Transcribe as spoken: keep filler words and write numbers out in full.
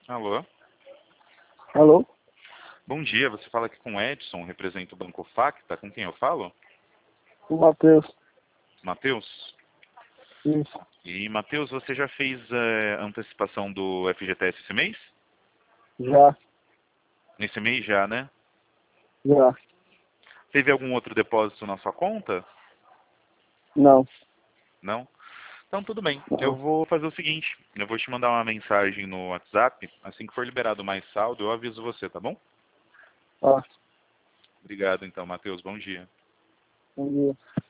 Alô? Alô? Bom dia, você fala aqui com o Edson, representa o Banco Facta, com quem eu falo? O Matheus. Matheus? Isso. E Matheus, você já fez é, antecipação do F G T S esse mês? Já. Nesse mês já, né? Já. Teve algum outro depósito na sua conta? Não. Não? Então tudo bem, eu Não. vou fazer o seguinte, eu vou te mandar uma mensagem no WhatsApp, assim que for liberado mais saldo, eu aviso você, tá bom? Tá. Obrigado então, Matheus, bom dia. Bom dia.